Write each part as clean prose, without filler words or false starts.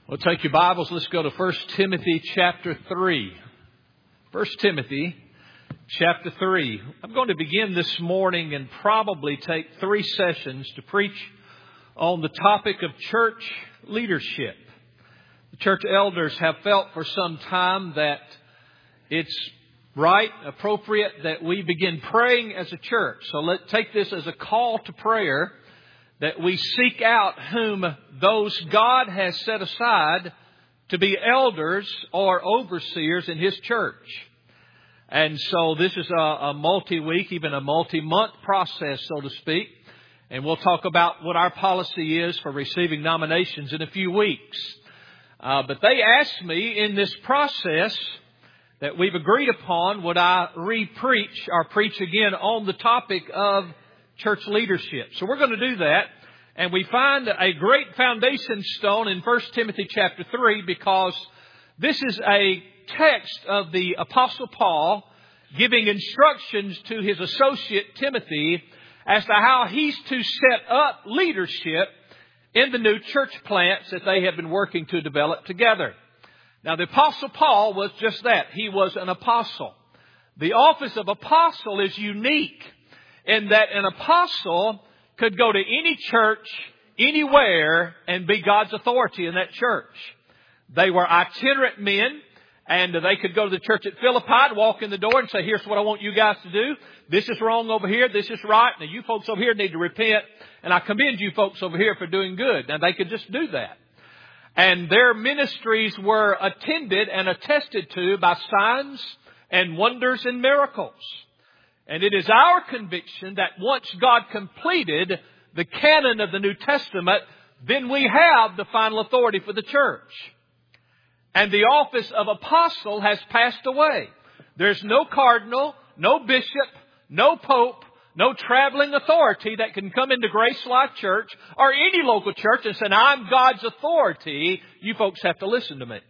Well, take your Bibles. Let's go to 1 Timothy chapter 3. 1 Timothy chapter 3. I'm going to begin this morning and probably take 3 sessions to preach on the topic of church leadership. The church elders have felt for some time that it's right, appropriate that we begin praying as a church. So let's take this as a call to prayer, that we seek out whom those God has set aside to be elders or overseers in His church. And so this is a multi-week, even a multi-month process, so to speak. And we'll talk about what our policy is for receiving nominations in a few weeks. But they asked me in this process that we've agreed upon, would I re-preach or preach again on the topic of church leadership. So we're going to do that. And we find a great foundation stone in 1 Timothy chapter 3, because this is a text of the Apostle Paul giving instructions to his associate Timothy as to how he's to set up leadership in the new church plants that they have been working to develop together. Now, the Apostle Paul was just that. He was an apostle. The office of apostle is unique in that an apostle could go to any church, anywhere, and be God's authority in that church. They were itinerant men, and they could go to the church at Philippi and walk in the door and say, here's what I want you guys to do. This is wrong over here. This is right. Now, you folks over here need to repent, and I commend you folks over here for doing good. Now, they could just do that. And their ministries were attended and attested to by signs and wonders and miracles. And it is our conviction that once God completed the canon of the New Testament, then we have the final authority for the church. And the office of apostle has passed away. There's no cardinal, no bishop, no pope, no traveling authority that can come into Grace Life Church or any local church and say, I'm God's authority. You folks have to listen to me.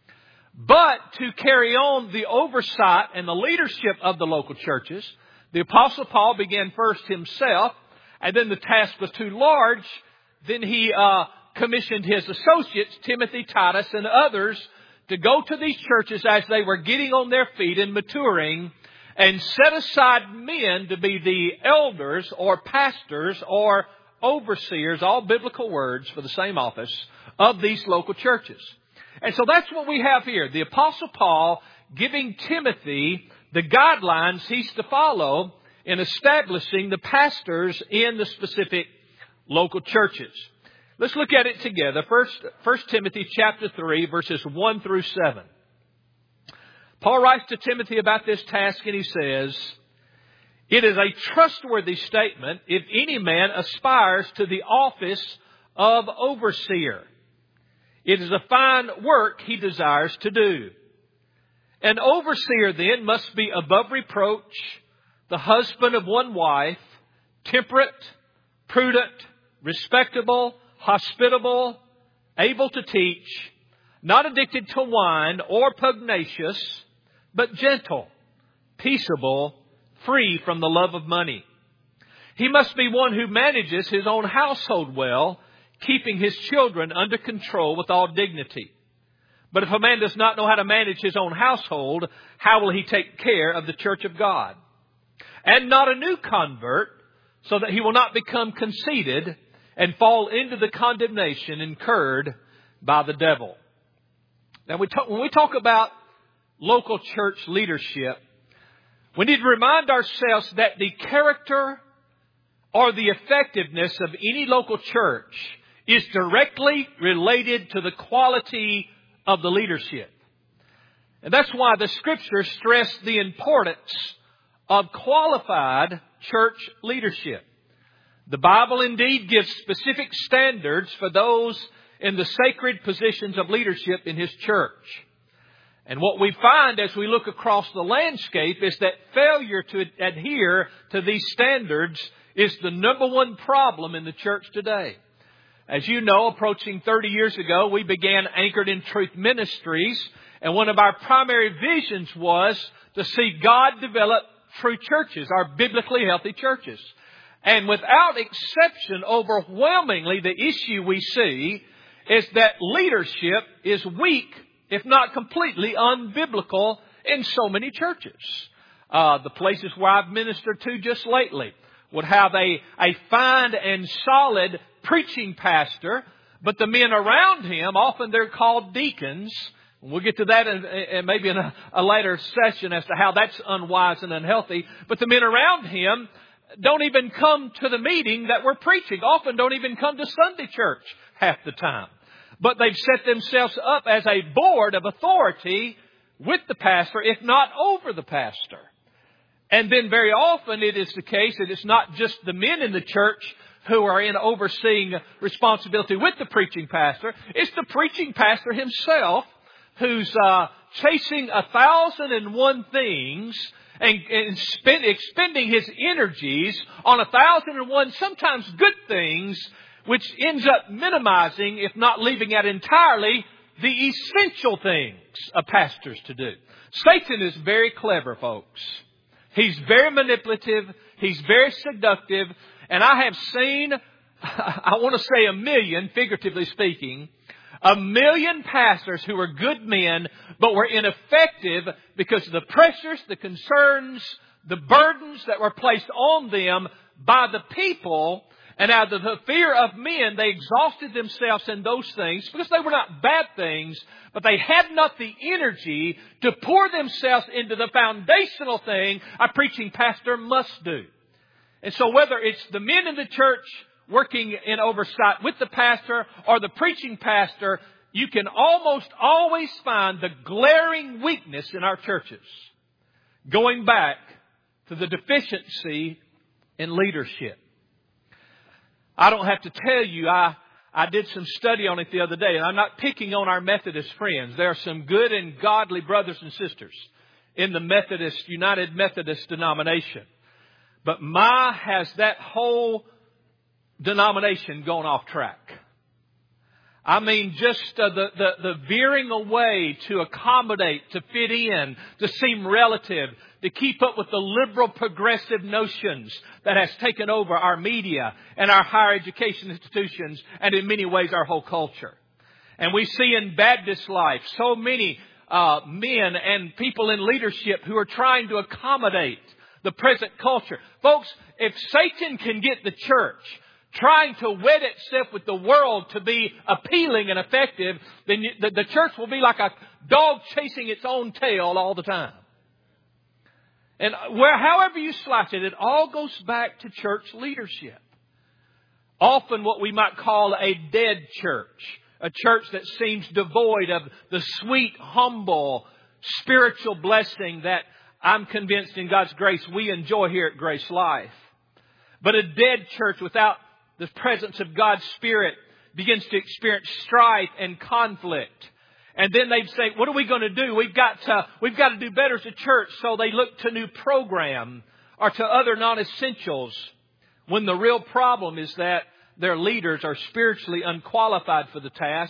But to carry on the oversight and the leadership of the local churches, the Apostle Paul began first himself, and then the task was too large. Then he commissioned his associates, Timothy, Titus, and others, to go to these churches as they were getting on their feet and maturing, and set aside men to be the elders or pastors or overseers, all biblical words for the same office, of these local churches. And so that's what we have here. The Apostle Paul giving Timothy the guidelines he's to follow in establishing the pastors in the specific local churches. Let's look at it together. First Timothy chapter 3, verses 1 through 7. Paul writes to Timothy about this task, and he says, it is a trustworthy statement if any man aspires to the office of overseer. It is a fine work he desires to do. An overseer then must be above reproach, the husband of one wife, temperate, prudent, respectable, hospitable, able to teach, not addicted to wine or pugnacious, but gentle, peaceable, free from the love of money. He must be one who manages his own household well, keeping his children under control with all dignity. But if a man does not know how to manage his own household, how will he take care of the church of God? And not a new convert, so that he will not become conceited and fall into the condemnation incurred by the devil. Now, when we talk about local church leadership, we need to remind ourselves that the character or the effectiveness of any local church is directly related to the quality of the leadership. And that's why the Scriptures stress the importance of qualified church leadership. The Bible indeed gives specific standards for those in the sacred positions of leadership in His church. And what we find as we look across the landscape is that failure to adhere to these standards is the number one problem in the church today. As you know, approaching 30 years ago, we began Anchored in Truth Ministries, and one of our primary visions was to see God develop true churches, our biblically healthy churches. And without exception, overwhelmingly, the issue we see is that leadership is weak, if not completely unbiblical, in so many churches. The places where I've ministered to just lately would have a fine and solid preaching pastor, but the men around him, often they're called deacons. We'll get to that in maybe in a later session as to how that's unwise and unhealthy. But the men around him don't even come to the meeting that we're preaching. Often don't even come to Sunday church half the time. But they've set themselves up as a board of authority with the pastor, if not over the pastor. And then very often it is the case that it's not just the men in the church who are in overseeing responsibility with the preaching pastor. It's the preaching pastor himself who's chasing 1,001 things and expending his energies on 1,001 sometimes good things, which ends up minimizing, if not leaving out entirely, the essential things of pastors to do. Satan is very clever, folks. He's very manipulative. He's very seductive. And I have seen, I want to say 1 million, figuratively speaking, 1 million pastors who were good men, but were ineffective because of the pressures, the concerns, the burdens that were placed on them by the people. And out of the fear of men, they exhausted themselves in those things because they were not bad things, but they had not the energy to pour themselves into the foundational thing a preaching pastor must do. And so whether it's the men in the church working in oversight with the pastor or the preaching pastor, you can almost always find the glaring weakness in our churches going back to the deficiency in leadership. I don't have to tell you, I did some study on it the other day, and I'm not picking on our Methodist friends. There are some good and godly brothers and sisters in the United Methodist denomination. But has that whole denomination gone off track? I mean, just the veering away to accommodate, to fit in, to seem relative, to keep up with the liberal progressive notions that has taken over our media and our higher education institutions and in many ways our whole culture. And we see in Baptist life so many men and people in leadership who are trying to accommodate the present culture. Folks, if Satan can get the church trying to wed itself with the world to be appealing and effective, then the church will be like a dog chasing its own tail all the time. And however you slice it, it all goes back to church leadership. Often what we might call a dead church. A church that seems devoid of the sweet, humble, spiritual blessing that I'm convinced in God's grace we enjoy here at Grace Life. But a dead church without the presence of God's Spirit begins to experience strife and conflict. And then they'd say, what are we going to do? We've got to do better as a church. So they look to new program or to other non-essentials, when the real problem is that their leaders are spiritually unqualified for the task,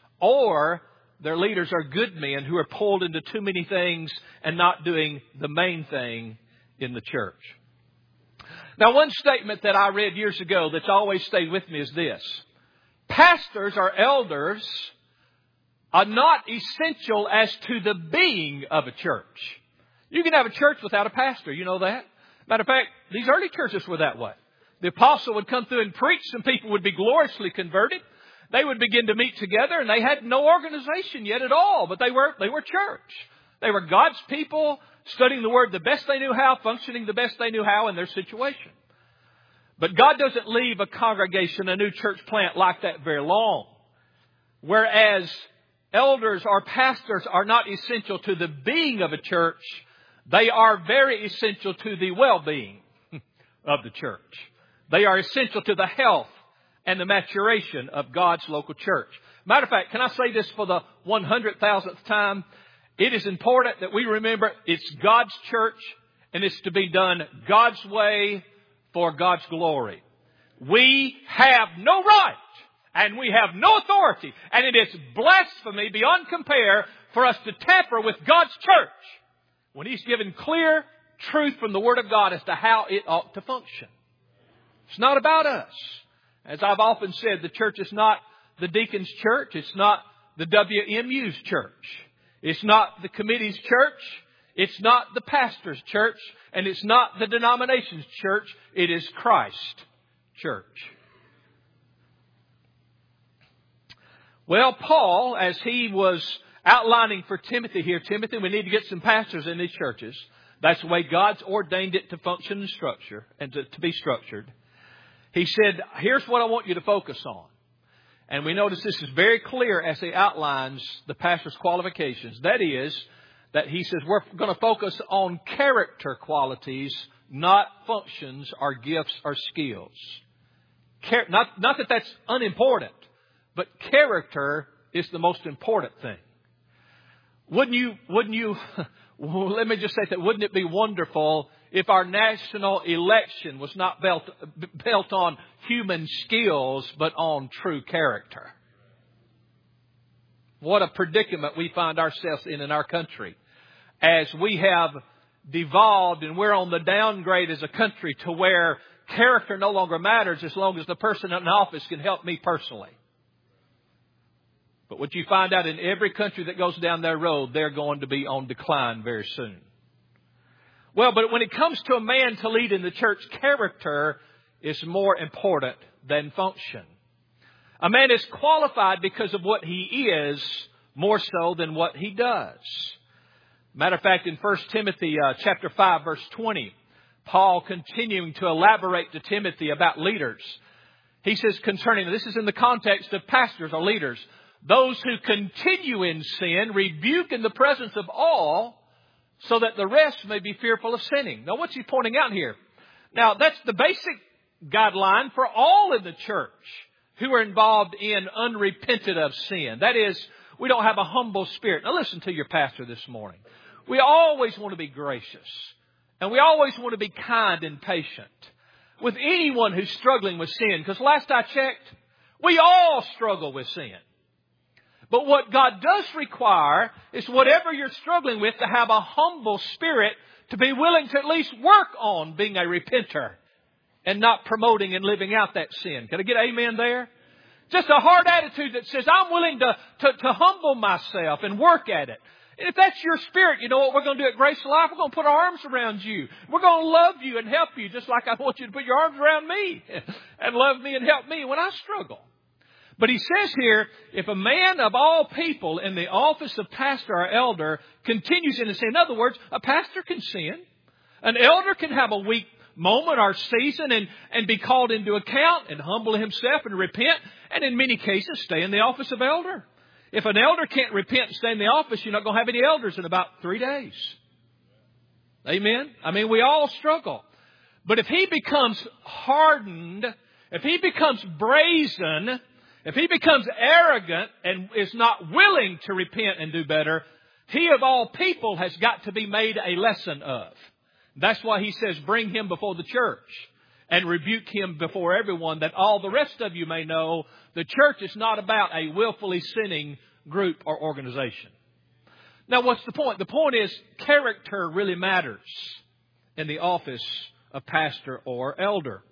or their leaders are good men who are pulled into too many things and not doing the main thing in the church. Now, one statement that I read years ago that's always stayed with me is this. Pastors or elders are not essential as to the being of a church. You can have a church without a pastor. You know that? Matter of fact, these early churches were that way. The apostle would come through and preach, and people would be gloriously converted. They would begin to meet together, and they had no organization yet at all, but they were church. They were God's people, studying the Word the best they knew how, functioning the best they knew how in their situation. But God doesn't leave a congregation, a new church plant like that very long. Whereas elders or pastors are not essential to the being of a church, they are very essential to the well-being of the church. They are essential to the health and the maturation of God's local church. Matter of fact, can I say this for the 100,000th time? It is important that we remember it's God's church and it's to be done God's way for God's glory. We have no right and we have no authority, and it is blasphemy beyond compare for us to tamper with God's church when He's given clear truth from the Word of God as to how it ought to function. It's not about us. As I've often said, the church is not the deacon's church. It's not the WMU's church. It's not the committee's church. It's not the pastor's church. And it's not the denomination's church. It is Christ's church. Well, Paul, as he was outlining for Timothy here, Timothy, we need to get some pastors in these churches. That's the way God's ordained it to function and structure and to be structured. He said, here's what I want you to focus on. And we notice this is very clear as he outlines the pastor's qualifications. That is, that he says we're going to focus on character qualities, not functions or gifts or skills. Not that that's unimportant, but character is the most important thing. Wouldn't you, let me just say that, wouldn't it be wonderful if our national election was not built on human skills, but on true character? What a predicament we find ourselves in our country, as we have devolved and we're on the downgrade as a country to where character no longer matters as long as the person in office can help me personally. But what you find out in every country that goes down that road, they're going to be on decline very soon. Well, but when it comes to a man to lead in the church, character is more important than function. A man is qualified because of what he is more so than what he does. Matter of fact, in 1 Timothy chapter 5, verse 20, Paul continuing to elaborate to Timothy about leaders. He says concerning, this is in the context of pastors or leaders, those who continue in sin rebuke in the presence of all, so that the rest may be fearful of sinning. Now, what's he pointing out here? Now, that's the basic guideline for all in the church who are involved in unrepented of sin. That is, we don't have a humble spirit. Now, listen to your pastor this morning. We always want to be gracious, and we always want to be kind and patient with anyone who's struggling with sin. Because last I checked, we all struggle with sin. But what God does require is whatever you're struggling with, to have a humble spirit, to be willing to at least work on being a repenter and not promoting and living out that sin. Can I get amen there? Just a hard attitude that says, I'm willing to humble myself and work at it. And if that's your spirit, you know what we're going to do at Grace Life? We're going to put our arms around you. We're going to love you and help you, just like I want you to put your arms around me and love me and help me when I struggle. But he says here, if a man of all people in the office of pastor or elder continues in sin, in other words, a pastor can sin. An elder can have a weak moment or season and be called into account and humble himself and repent, and in many cases stay in the office of elder. If an elder can't repent and stay in the office, you're not going to have any elders in about 3 days. Amen? I mean, we all struggle. But if he becomes hardened, if he becomes brazen, if he becomes arrogant and is not willing to repent and do better, he of all people has got to be made a lesson of. That's why he says, bring him before the church and rebuke him before everyone, that all the rest of you may know the church is not about a willfully sinning group or organization. Now, what's the point? The point is character really matters in the office of pastor or elder.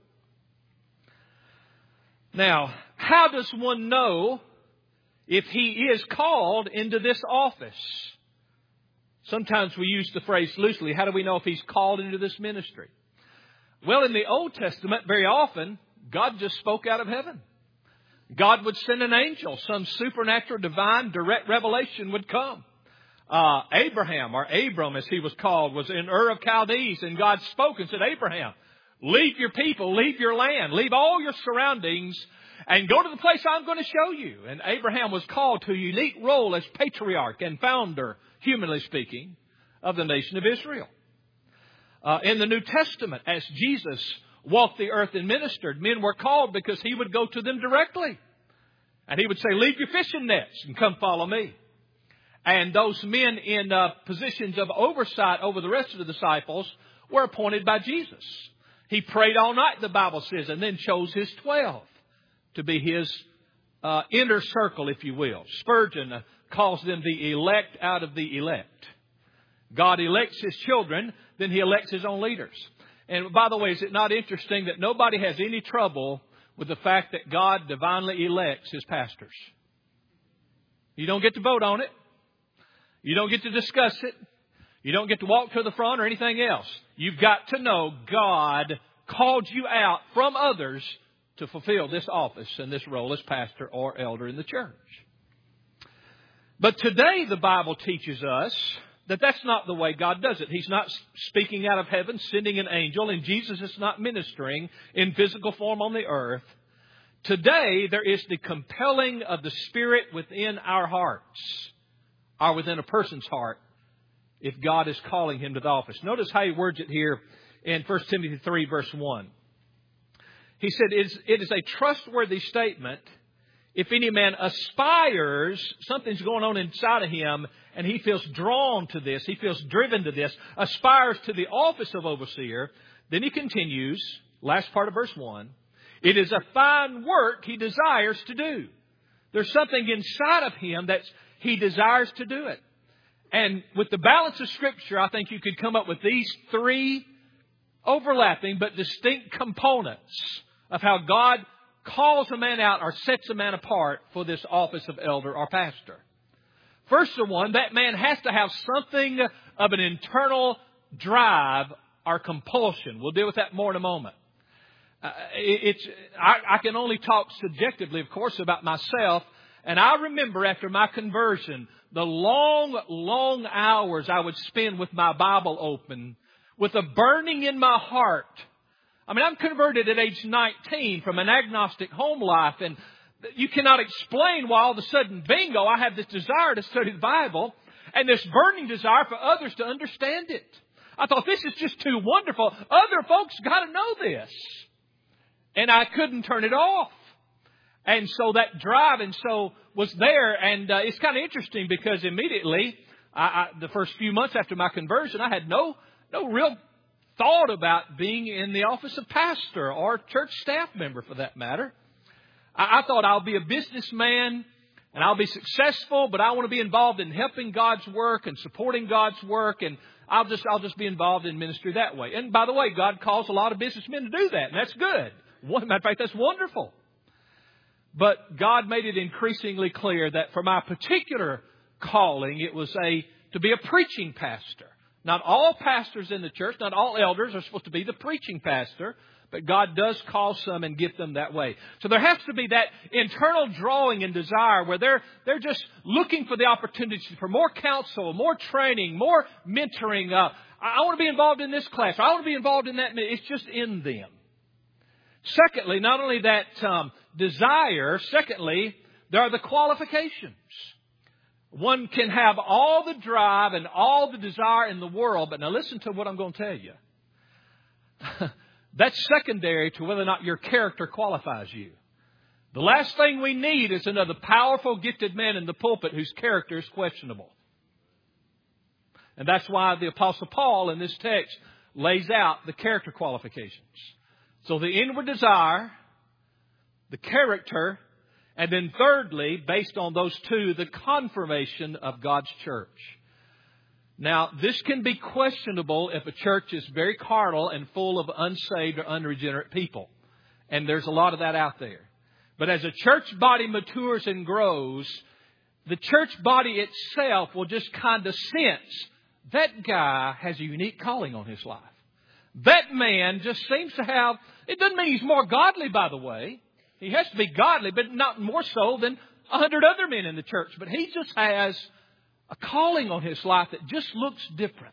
Now, how does one know if he is called into this office? Sometimes we use the phrase loosely. How do we know if he's called into this ministry? Well, in the Old Testament, very often, God just spoke out of heaven. God would send an angel. Some supernatural, divine, direct revelation would come. Abraham, or Abram as he was called, was in Ur of Chaldees, and God spoke and said, Abraham, leave your people, leave your land, leave all your surroundings, and go to the place I'm going to show you. And Abraham was called to a unique role as patriarch and founder, humanly speaking, of the nation of Israel. In the New Testament, as Jesus walked the earth and ministered, men were called because he would go to them directly. And he would say, leave your fishing nets and come follow me. And those men in positions of oversight over the rest of the disciples were appointed by Jesus. He prayed all night, the Bible says, and then chose his 12 to be his inner circle, if you will. Spurgeon calls them the elect out of the elect. God elects his children, then he elects his own leaders. And by the way, is it not interesting that nobody has any trouble with the fact that God divinely elects His pastors. You don't get to vote on it. You don't get to discuss it. You don't get to walk to the front or anything else. You've got to know God called you out from others to fulfill this office and this role as pastor or elder in the church. But today the Bible teaches us that that's not the way God does it. He's not speaking out of heaven, sending an angel, and Jesus is not ministering in physical form on the earth. Today there is the compelling of the Spirit within our hearts, or within a person's heart, if God is calling him to the office. Notice how he words it here in 1 Timothy 3, verse 1. He said, it is a trustworthy statement. If any man aspires, something's going on inside of him, and he feels drawn to this, he feels driven to this, aspires to the office of overseer, then he continues, last part of verse 1, it is a fine work he desires to do. There's something inside of him that he desires to do it. And with the balance of Scripture, I think you could come up with these three overlapping but distinct components of how God calls a man out or sets a man apart for this office of elder or pastor. First of one, that man has to have something of an internal drive or compulsion. We'll deal with that more in a moment. I can only talk subjectively, of course, about myself. And I remember after my conversion, the long hours I would spend with my Bible open, with a burning in my heart. I mean, I'm converted at age 19 from an agnostic home life, and you cannot explain why all of a sudden, bingo, I have this desire to study the Bible and this burning desire for others to understand it. I thought, this is just too wonderful. Other folks got to know this. And I couldn't turn it off. And so that drive was there. And it's kind of interesting because immediately, the first few months after my conversion, I had no real thought about being in the office of pastor or church staff member for that matter. I thought I'll be a businessman and I'll be successful, but I want to be involved in helping God's work and supporting God's work, and I'll just be involved in ministry that way. And by the way, God calls a lot of businessmen to do that, and that's good. Matter of fact, that's wonderful. But God made it increasingly clear that for my particular calling, it was to be a preaching pastor. Not all pastors in the church, not all elders are supposed to be the preaching pastor, but God does call some and gift them that way. So there has to be that internal drawing and desire where they're just looking for the opportunity for more counsel, more training, more mentoring. I want to be involved in this class. I want to be involved in that. It's just in them. Secondly, not only that desire, secondly, there are the qualifications. One can have all the drive and all the desire in the world, but now listen to what I'm going to tell you. That's secondary to whether or not your character qualifies you. The last thing we need is another powerful, gifted man in the pulpit whose character is questionable. And that's why the Apostle Paul in this text lays out the character qualifications. So the inward desire, the character, and then thirdly, based on those two, the confirmation of God's church. Now, this can be questionable if a church is very carnal and full of unsaved or unregenerate people. And there's a lot of that out there. But as a church body matures and grows, the church body itself will just kind of sense that guy has a unique calling on his life. That man just seems to have, it doesn't mean he's more godly, by the way. He has to be godly, but not more so than 100 other men in the church. But he just has a calling on his life that just looks different.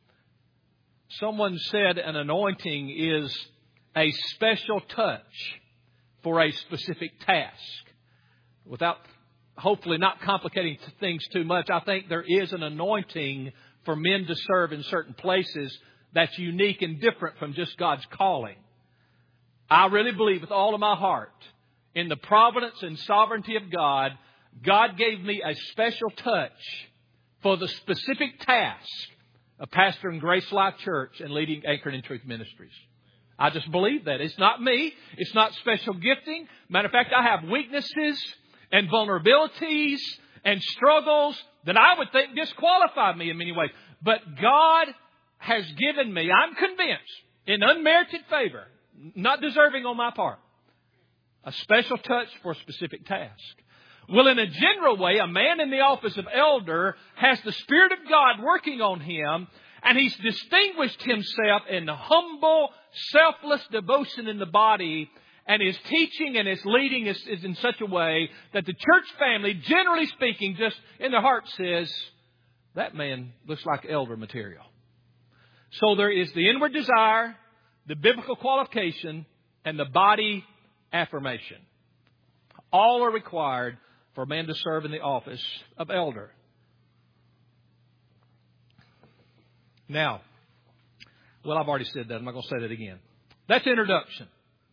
Someone said an anointing is a special touch for a specific task. Without hopefully not complicating things too much, I think there is an anointing for men to serve in certain places that's unique and different from just God's calling. I really believe with all of my heart in the providence and sovereignty of God, God gave me a special touch for the specific task of pastoring Grace Life Church and leading Anchored in Truth Ministries. I just believe that. It's not me. It's not special gifting. Matter of fact, I have weaknesses and vulnerabilities and struggles that I would think disqualify me in many ways. But God has given me, I'm convinced, in unmerited favor, not deserving on my part, A special touch for a specific task. Well, in a general way, a man in the office of elder has the Spirit of God working on him, and he's distinguished himself in humble, selfless devotion in the body, and his teaching and his leading is in such a way that the church family, generally speaking, just in their heart says, that man looks like elder material. So there is the inward desire, the biblical qualification, and the body affirmation. All are required for a man to serve in the office of elder. Now, well, I've already said that. I'm not going to say that again. That's introduction.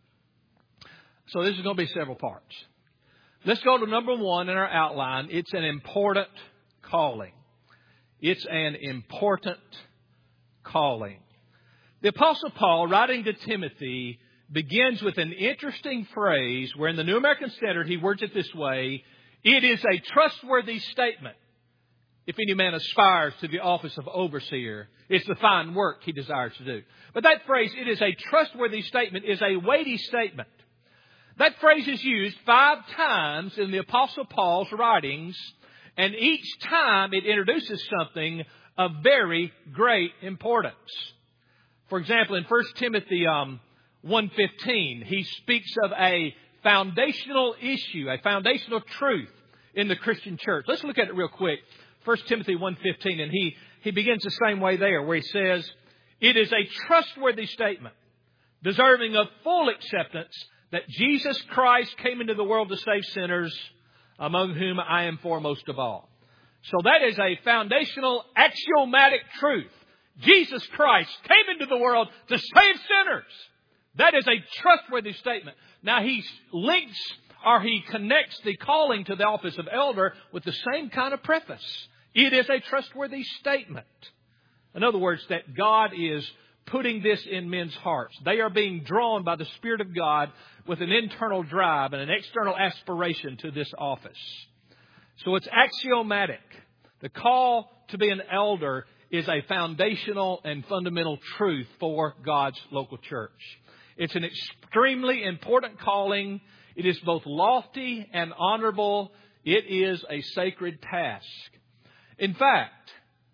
So this is going to be several parts. Let's go to number 1 in our outline. It's an important calling. It's an important calling. The Apostle Paul, writing to Timothy, begins with an interesting phrase where in the New American Standard he words it this way: it is a trustworthy statement if any man aspires to the office of overseer. It's the fine work he desires to do. But that phrase, it is a trustworthy statement, is a weighty statement. That phrase is used 5 times in the Apostle Paul's writings, and each time it introduces something of very great importance. For example, in 1 Timothy 1:15, he speaks of a foundational issue, a foundational truth in the Christian church. Let's look at it real quick. 1 Timothy 1:15, and he begins the same way there, where he says, it is a trustworthy statement, deserving of full acceptance, that Jesus Christ came into the world to save sinners, among whom I am foremost of all. So that is a foundational, axiomatic truth. Jesus Christ came into the world to save sinners. That is a trustworthy statement. Now he links or he connects the calling to the office of elder with the same kind of preface. It is a trustworthy statement. In other words, that God is putting this in men's hearts. They are being drawn by the Spirit of God with an internal drive and an external aspiration to this office. So it's axiomatic. The call to be an elder is a foundational and fundamental truth for God's local church. It's an extremely important calling. It is both lofty and honorable. It is a sacred task. In fact,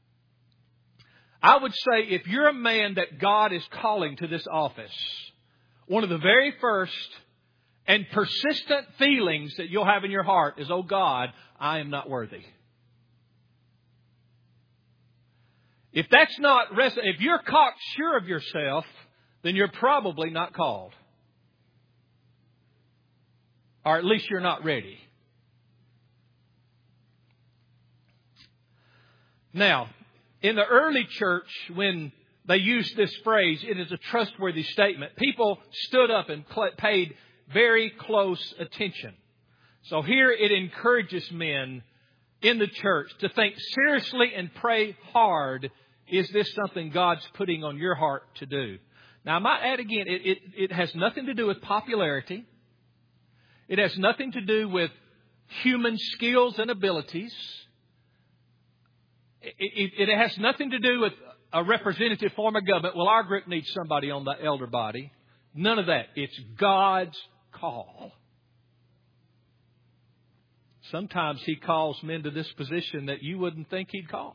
I would say if you're a man that God is calling to this office, one of the very first and persistent feelings that you'll have in your heart is, oh God, I am not worthy. If that's not, if you're cocksure of yourself, then you're probably not called. Or at least you're not ready. Now, in the early church, when they used this phrase, it is a trustworthy statement, people stood up and paid very close attention. So here it encourages men in the church to think seriously and pray hard. Is this something God's putting on your heart to do? Now, I might add again, it has nothing to do with popularity. It has nothing to do with human skills and abilities. It has nothing to do with a representative form of government. Well, our group needs somebody on the elder body. None of that. It's God's call. Sometimes He calls men to this position that you wouldn't think He'd call.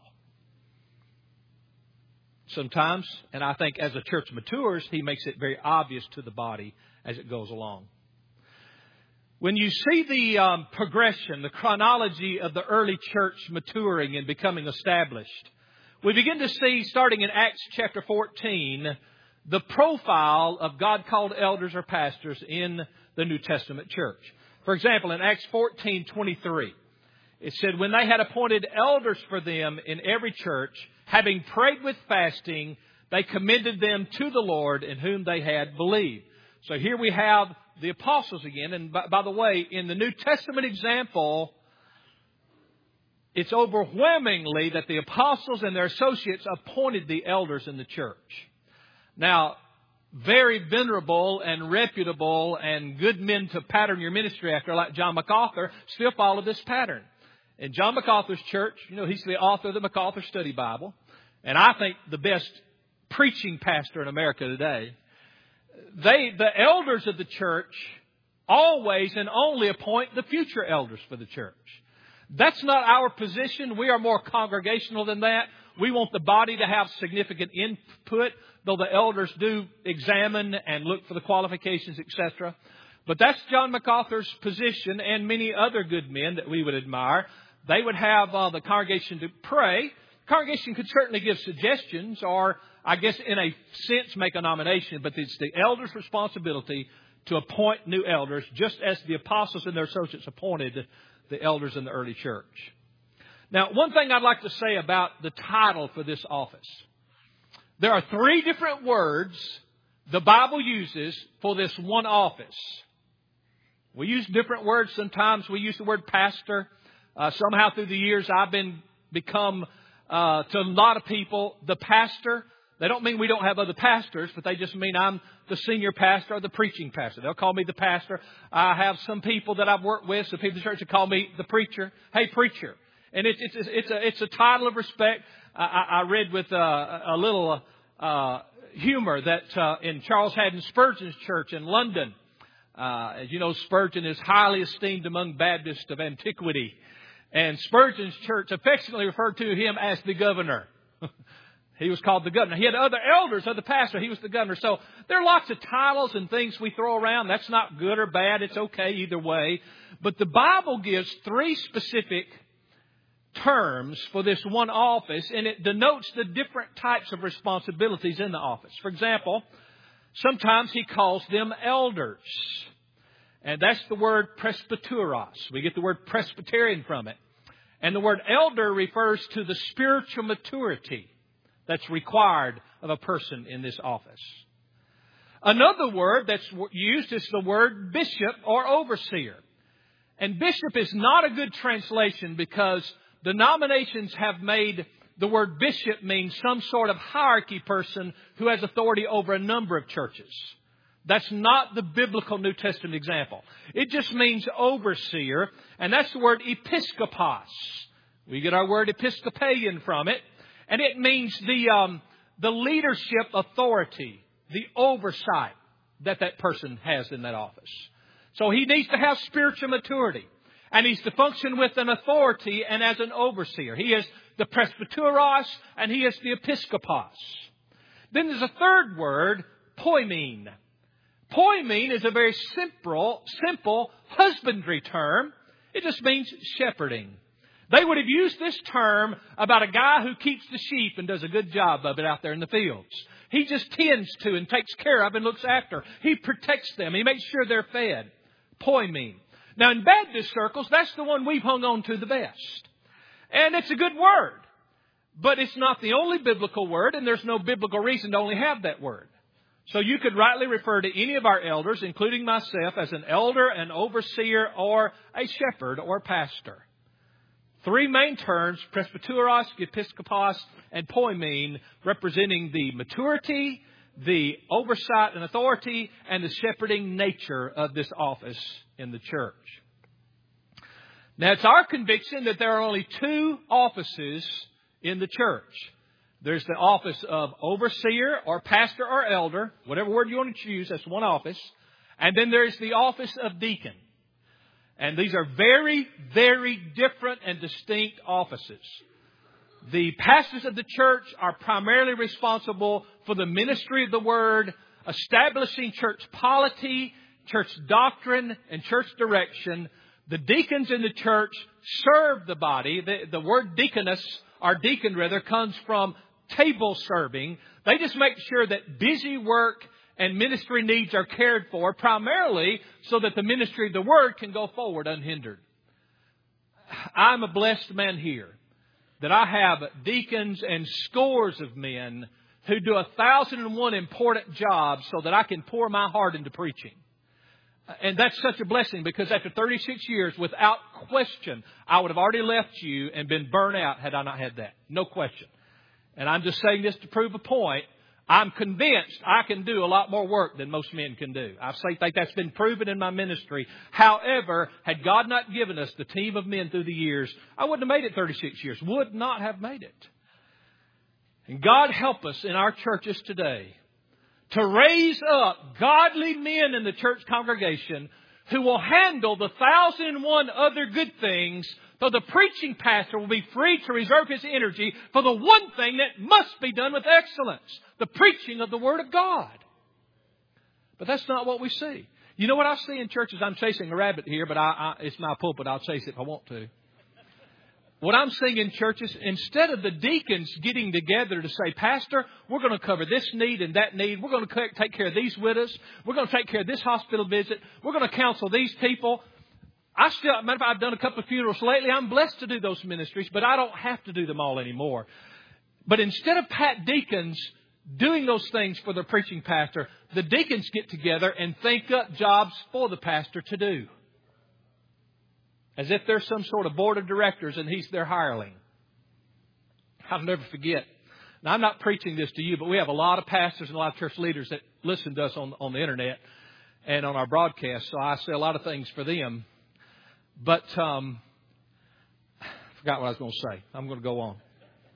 Sometimes, and I think as the church matures, He makes it very obvious to the body as it goes along. When you see the progression, the chronology of the early church maturing and becoming established, we begin to see, starting in Acts chapter 14, the profile of God-called elders or pastors in the New Testament church. For example, in Acts 14:23, it said, when they had appointed elders for them in every church, having prayed with fasting, they commended them to the Lord in whom they had believed. So here we have the apostles again. And by the way, in the New Testament example, it's overwhelmingly that the apostles and their associates appointed the elders in the church. Now, very venerable and reputable and good men to pattern your ministry after, like John MacArthur, still follow this pattern. In John MacArthur's church, he's the author of the MacArthur Study Bible. And I think the best preaching pastor in America today. The elders of the church always and only appoint the future elders for the church. That's not our position. We are more congregational than that. We want the body to have significant input, though the elders do examine and look for the qualifications, etc. But that's John MacArthur's position, and many other good men that we would admire. They would have the congregation to pray. The congregation could certainly give suggestions or, I guess, in a sense, make a nomination. But it's the elders' responsibility to appoint new elders, just as the apostles and their associates appointed the elders in the early church. Now, one thing I'd like to say about the title for this office. There are 3 different words the Bible uses for this one office. We use different words sometimes. We use the word pastor. Somehow through the years I've become to a lot of people the pastor. They don't mean we don't have other pastors, but they just mean I'm the senior pastor or the preaching pastor. They'll call me the pastor. I have some people that I've worked with, some people in the church that call me the preacher. Hey, preacher. And it's a title of respect. I read with a little humor that in Charles Haddon Spurgeon's church in London, as you know, Spurgeon is highly esteemed among Baptists of antiquity. And Spurgeon's church affectionately referred to him as the governor. He was called the governor. He had other elders, other pastors. He was the governor. So there are lots of titles and things we throw around. That's not good or bad. It's okay either way. But the Bible gives 3 specific terms for this one office, and it denotes the different types of responsibilities in the office. For example, sometimes he calls them elders. And that's the word presbyteros. We get the word Presbyterian from it. And the word elder refers to the spiritual maturity that's required of a person in this office. Another word that's used is the word bishop or overseer. And bishop is not a good translation because denominations have made the word bishop mean some sort of hierarchy person who has authority over a number of churches. That's not the biblical New Testament example. It just means overseer, and that's the word episkopos. We get our word Episcopalian from it, and it means the leadership authority, the oversight that person has in that office. So he needs to have spiritual maturity. And he's to function with an authority and as an overseer. He is the presbyteros and he is the episkopos. Then there's a third word, poimen. Poimen is a very simple husbandry term. It just means shepherding. They would have used this term about a guy who keeps the sheep and does a good job of it out there in the fields. He just tends to and takes care of and looks after. He protects them. He makes sure they're fed. Poimen. Now, in Baptist circles, that's the one we've hung on to the best. And it's a good word. But it's not the only biblical word, and there's no biblical reason to only have that word. So you could rightly refer to any of our elders, including myself, as an elder, an overseer, or a shepherd or pastor. 3 main terms, presbyteros, episkopos, and poimen, representing the maturity, the oversight and authority, and the shepherding nature of this office in the church. Now, it's our conviction that there are only 2 offices in the church. There's the office of overseer or pastor or elder, whatever word you want to choose, that's one office. And then there's the office of deacon. And these are very, very different and distinct offices. The pastors of the church are primarily responsible for the ministry of the word, establishing church polity, church doctrine, and church direction. The deacons in the church serve the body. The word deaconess, or deacon rather, comes from table serving. They just make sure that busy work and ministry needs are cared for, primarily so that the ministry of the word can go forward unhindered. I'm a blessed man here that I have deacons and scores of men who do 1,001 important jobs so that I can pour my heart into preaching. And that's such a blessing because after 36 years, without question, I would have already left you and been burnt out had I not had that. No question. And I'm just saying this to prove a point. I'm convinced I can do a lot more work than most men can do. I think that's been proven in my ministry. However, had God not given us the team of men through the years, I wouldn't have made it 36 years. Would not have made it. And God help us in our churches today to raise up godly men in the church congregation who will handle the 1,001 other good things, so the preaching pastor will be free to reserve his energy for the one thing that must be done with excellence, the preaching of the Word of God. But that's not what we see. You know what I see in churches? I'm chasing a rabbit here, but it's my pulpit. I'll chase it if I want to. What I'm seeing in churches, instead of the deacons getting together to say, Pastor, we're going to cover this need and that need. We're going to take care of these widows. We're going to take care of this hospital visit. We're going to counsel these people. Matter of fact, I've done a couple of funerals lately. I'm blessed to do those ministries, but I don't have to do them all anymore. But instead of pat deacons doing those things for the preaching pastor, the deacons get together and think up jobs for the pastor to do. As if there's some sort of board of directors and he's their hireling. I'll never forget. Now, I'm not preaching this to you, but we have a lot of pastors and a lot of church leaders that listen to us on the internet and on our broadcast. So I say a lot of things for them. But I forgot what I was going to say. I'm going to go on.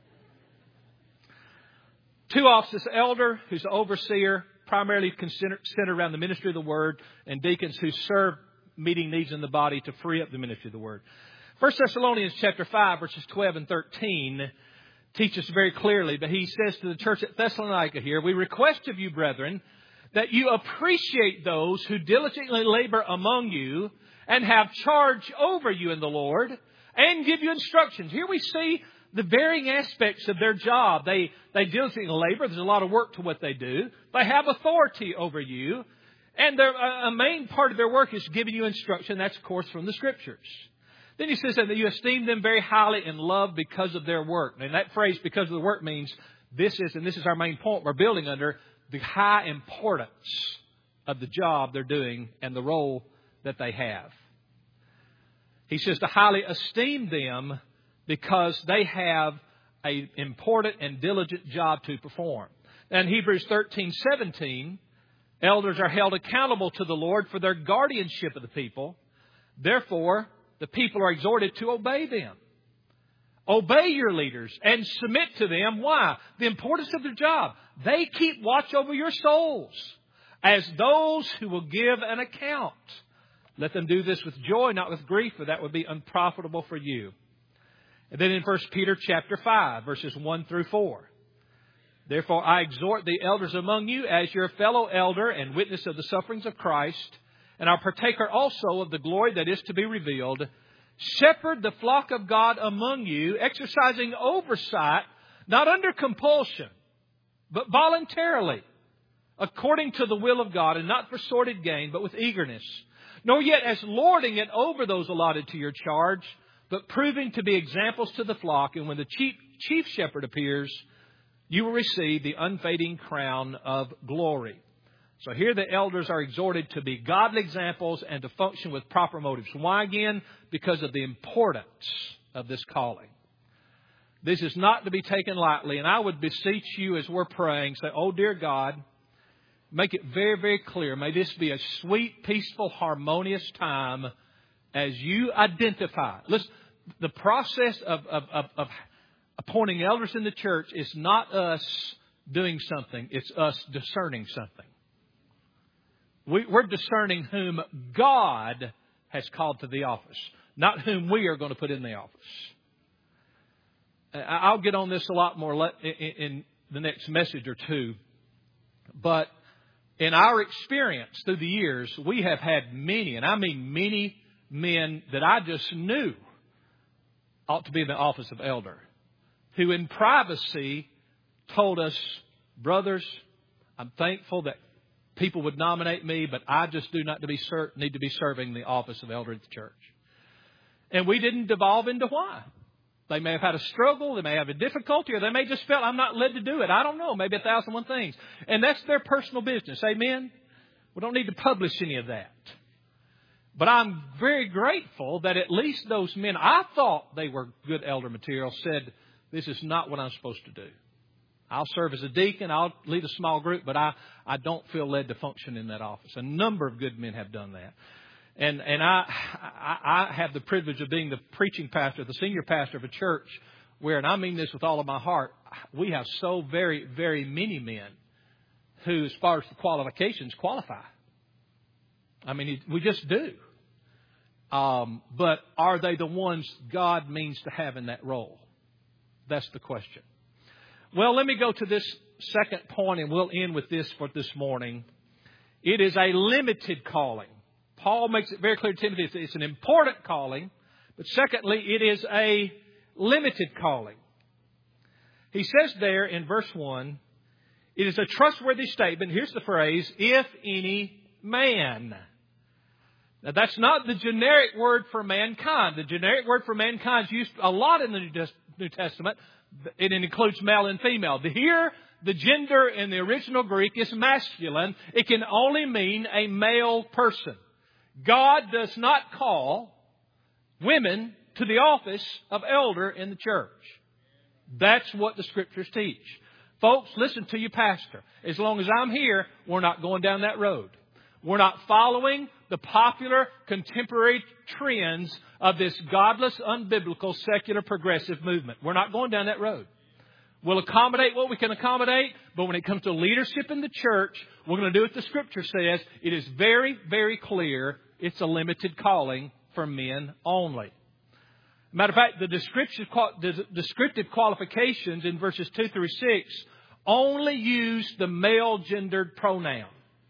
2 offices, elder, who's the overseer, primarily centered around the ministry of the Word, and deacons who serve meeting needs in the body to free up the ministry of the Word. 1 Thessalonians chapter 5, verses 12 and 13 teach us very clearly, but he says to the church at Thessalonica here, we request of you, brethren, that you appreciate those who diligently labor among you and have charge over you in the Lord and give you instructions. Here we see the varying aspects of their job. They diligently labor. There's a lot of work to what they do. They have authority over you. And a main part of their work is giving you instruction. That's, of course, from the Scriptures. Then he says that you esteem them very highly in love because of their work. And that phrase, because of the work, means this is our main point we're building under, the high importance of the job they're doing and the role that they have. He says to highly esteem them because they have an important and diligent job to perform. And Hebrews 13:17, elders are held accountable to the Lord for their guardianship of the people. Therefore, the people are exhorted to obey them. Obey your leaders and submit to them. Why? The importance of their job. They keep watch over your souls as those who will give an account. Let them do this with joy, not with grief, for that would be unprofitable for you. And then in 1 Peter chapter 5, verses 1 through 4. Therefore, I exhort the elders among you as your fellow elder and witness of the sufferings of Christ, and are partaker also of the glory that is to be revealed. Shepherd the flock of God among you, exercising oversight, not under compulsion, but voluntarily, according to the will of God, and not for sordid gain, but with eagerness. Nor yet as lording it over those allotted to your charge, but proving to be examples to the flock. And when the chief shepherd appears, you will receive the unfading crown of glory. So here the elders are exhorted to be godly examples and to function with proper motives. Why again? Because of the importance of this calling. This is not to be taken lightly. And I would beseech you as we're praying, say, oh dear God, make it very, very clear. May this be a sweet, peaceful, harmonious time as you identify. Listen, the process of appointing elders in the church is not us doing something. It's us discerning something. We're discerning whom God has called to the office, not whom we are going to put in the office. I'll get on this a lot more in the next message or two. But in our experience through the years, we have had many, and I mean many men that I just knew ought to be in the office of elder, who in privacy told us, brothers, I'm thankful that people would nominate me, but I just do not need to be serving the office of elder at the church. And we didn't devolve into why. They may have had a struggle, they may have a difficulty, or they may just felt I'm not led to do it. I don't know, maybe 1,001 things. And that's their personal business. Amen? We don't need to publish any of that. But I'm very grateful that at least those men, I thought they were good elder material, said, this is not what I'm supposed to do. I'll serve as a deacon, I'll lead a small group, but I don't feel led to function in that office. A number of good men have done that. And I have the privilege of being the preaching pastor, the senior pastor of a church where, and I mean this with all of my heart, we have so very, very many men who, as far as the qualifications, qualify. I mean, we just do. But are they the ones God means to have in that role? That's the question. Well, let me go to this second point, and we'll end with this for this morning. It is a limited calling. Paul makes it very clear to Timothy it's an important calling, but secondly, it is a limited calling. He says there in verse 1, it is a trustworthy statement. Here's the phrase, if any man. Now, that's not the generic word for mankind. The generic word for mankind is used a lot in the New Testament. It includes male and female. Here, the gender in the original Greek is masculine. It can only mean a male person. God does not call women to the office of elder in the church. That's what the Scriptures teach. Folks, listen to your pastor. As long as I'm here, we're not going down that road. We're not following the popular contemporary trends of this godless, unbiblical, secular, progressive movement. We're not going down that road. We'll accommodate what we can accommodate, but when it comes to leadership in the church, we're going to do what the Scripture says. It is very, very clear it's a limited calling for men only. Matter of fact, the descriptive qualifications in verses 2 through 6 only use the male gendered pronoun.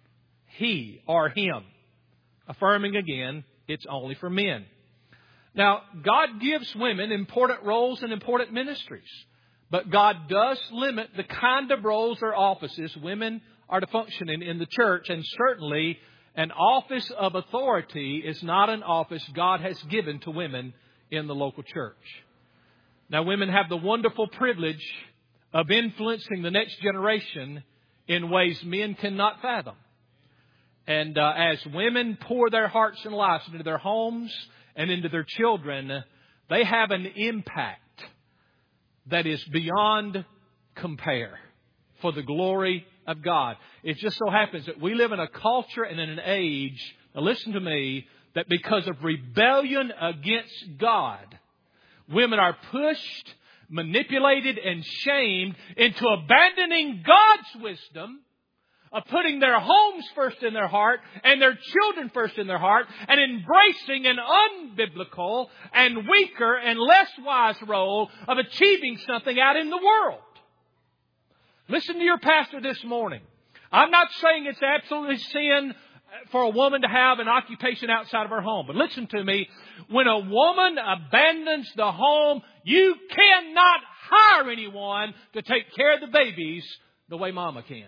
He or him. Affirming again, it's only for men. Now, God gives women important roles and important ministries. But God does limit the kind of roles or offices women are to function in the church. And certainly, an office of authority is not an office God has given to women in the local church. Now, women have the wonderful privilege of influencing the next generation in ways men cannot fathom. And as women pour their hearts and lives into their homes and into their children, they have an impact that is beyond compare for the glory of God. It just so happens that we live in a culture and in an age, now listen to me, that because of rebellion against God, women are pushed, manipulated, and shamed into abandoning God's wisdom, of putting their homes first in their heart and their children first in their heart and embracing an unbiblical and weaker and less wise role of achieving something out in the world. Listen to your pastor this morning. I'm not saying it's absolutely sin for a woman to have an occupation outside of her home. But listen to me. When a woman abandons the home, you cannot hire anyone to take care of the babies the way mama can.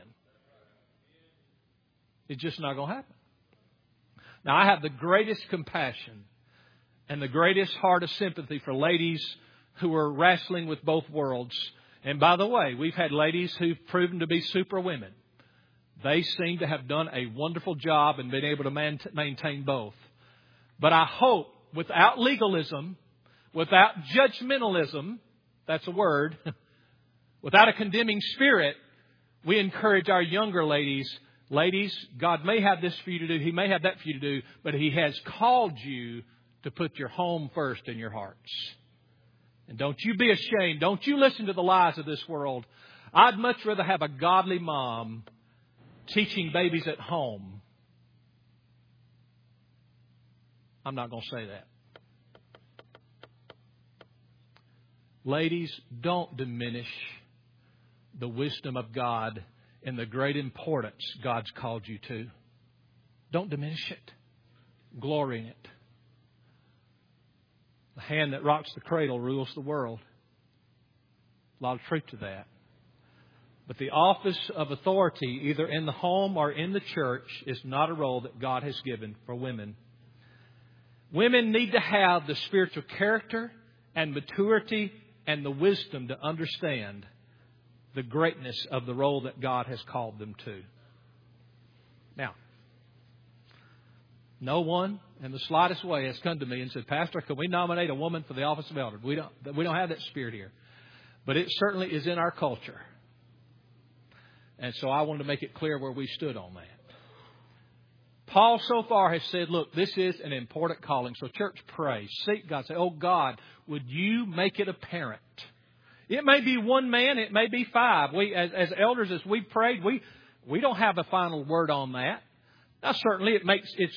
It's just not going to happen. Now, I have the greatest compassion and the greatest heart of sympathy for ladies who are wrestling with both worlds. And by the way, we've had ladies who've proven to be super women. They seem to have done a wonderful job and been able to maintain both. But I hope, without legalism, without judgmentalism, that's a word, without a condemning spirit, we encourage our younger ladies, God may have this for you to do, He may have that for you to do, but He has called you to put your home first in your hearts. And don't you be ashamed. Don't you listen to the lies of this world. I'd much rather have a godly mom teaching babies at home. I'm not going to say that. Ladies, don't diminish the wisdom of God and the great importance God's called you to. Don't diminish it. Glory in it. The hand that rocks the cradle rules the world. A lot of truth to that. But the office of authority, either in the home or in the church, is not a role that God has given for women. Women need to have the spiritual character and maturity and the wisdom to understand the greatness of the role that God has called them to. Now, no one in the slightest way has come to me and said, Pastor, can we nominate a woman for the office of elder? We don't have that spirit here. But it certainly is in our culture. And so I wanted to make it clear where we stood on that. Paul so far has said, look, this is an important calling. So church, pray. Seek God. Say, oh God, would you make it apparent? It may be one man. It may be five. We, as elders, as we prayed, we don't have a final word on that. Now, certainly it's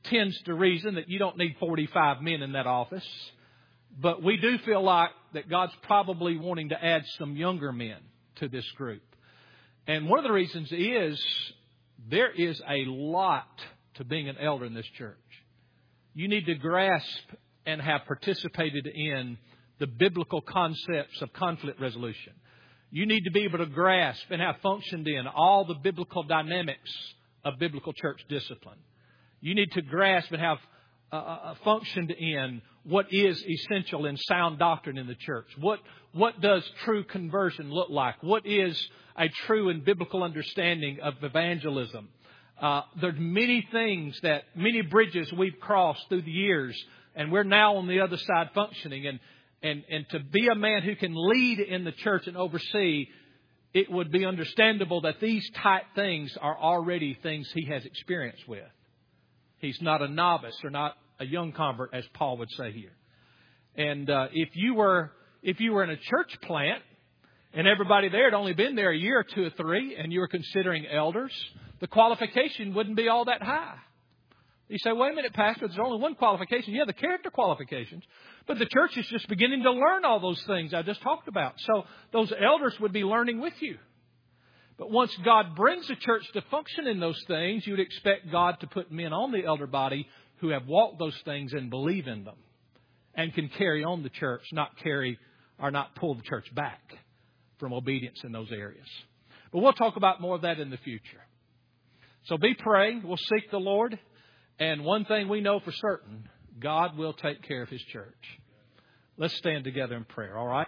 tends to reason that you don't need 45 men in that office. But we do feel like that God's probably wanting to add some younger men to this group. And one of the reasons is there is a lot to being an elder in this church. You need to grasp and have participated in the biblical concepts of conflict resolution. You need to be able to grasp and have functioned in all the biblical dynamics of biblical church discipline. You need to grasp and have functioned in what is essential in sound doctrine in the church. What does true conversion look like? What is a true and biblical understanding of evangelism? There's many things many bridges we've crossed through the years, and we're now on the other side functioning. And to be a man who can lead in the church and oversee, it would be understandable that these type things are already things he has experience with. He's not a novice or not a young convert, as Paul would say here. And if you were in a church plant and everybody there had only been there a year or two or three, and you were considering elders, the qualification wouldn't be all that high. You say, wait a minute, Pastor, there's only one qualification. Yeah, the character qualifications. But the church is just beginning to learn all those things I just talked about. So those elders would be learning with you. But once God brings the church to function in those things, you would expect God to put men on the elder body who have walked those things and believe in them and can carry on the church, not pull the church back from obedience in those areas. But we'll talk about more of that in the future. So be praying. We'll seek the Lord. And one thing we know for certain, God will take care of His church. Let's stand together in prayer, all right?